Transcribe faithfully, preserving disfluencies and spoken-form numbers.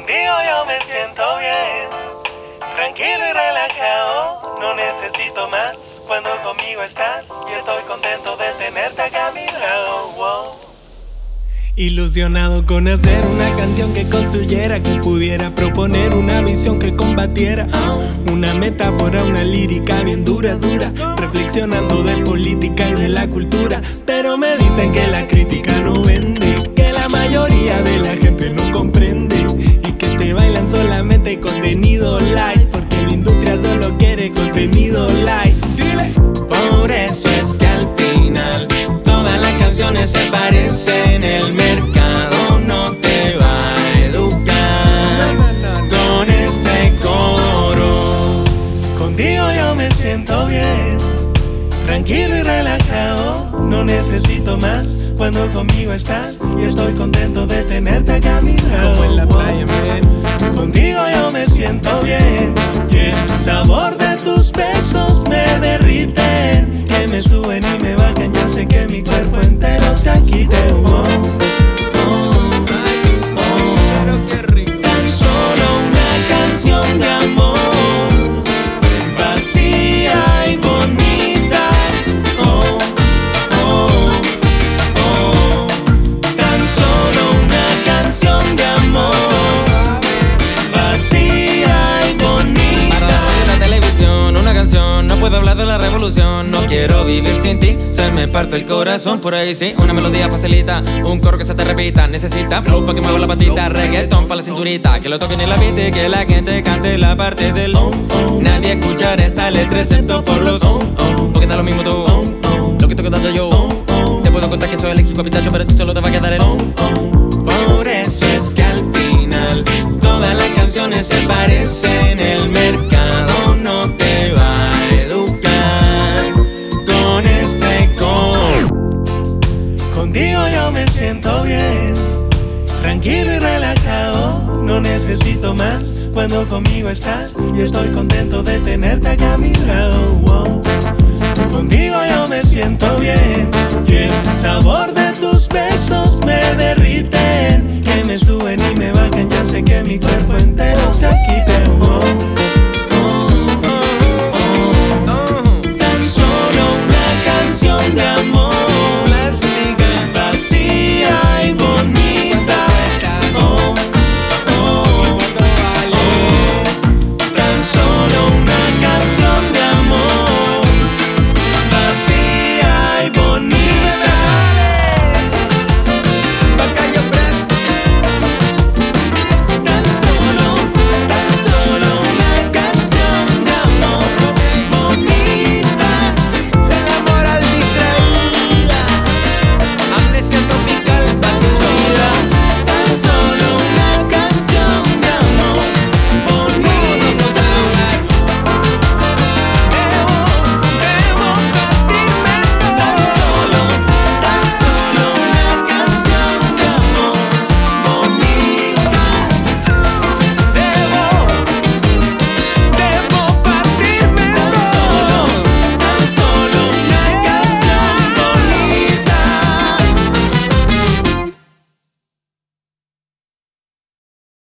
Contigo yo me siento bien, tranquilo y relajado, no necesito más cuando conmigo estás y estoy contento de tenerte acá a mi lado. Wow. Ilusionado con hacer una canción que construyera, que pudiera proponer una visión que combatiera una metáfora, una lírica bien dura, dura, reflexionando de política y de la cultura. Pero me dicen que la crítica no vende, que la mayoría de la gente no comprende y que te bailan solamente contenido light, porque la industria solo quiere contenido light. Dile. Por eso es que al final todas las canciones se parecen. El mercado no te va a educar con este coro. Contigo yo me siento bien, tranquilo y relajado, no necesito más cuando conmigo estás y estoy contento de tenerte acá a mi lado. Como en la playa, man. Contigo yo me siento bien y el sabor de tus besos me derriten, que me suben y me bajan, ya sé que mi cuerpo entero se agite. Oh, oh, oh. Pero qué rico. Tan solo una canción de amor, vacía y bonita. Oh, oh, oh. Tan solo una canción de amor, vacía y bonita. Para la radio y la televisión, una canción, no puedo hablar de la revolución. No quiero vivir sin ti, se me parte el corazón. Por ahí sí, una melodía facilita, un coro que se te repita. Necesita flow pa' que mueva la patita, reggaetón pa' la cinturita, que lo toquen y la beat y que la gente cante la parte del oh, oh. Nadie escuchará esta letra excepto por los oh, oh. Porque da lo mismo tú, oh, oh. Lo que estoy contando yo, oh, oh. Te puedo contar que soy alérgico a pitacho, pero a ti solo te va a quedar el oh, oh. Por eso es que al final todas las canciones se parecen. El mercado no te va a educar con este coro. Contigo yo me siento bien, tranquilo y relajado, no necesito más cuando conmigo estás y estoy contento de tenerte acá a mi lado. Wow. Contigo yo me siento bien y el sabor de tus besos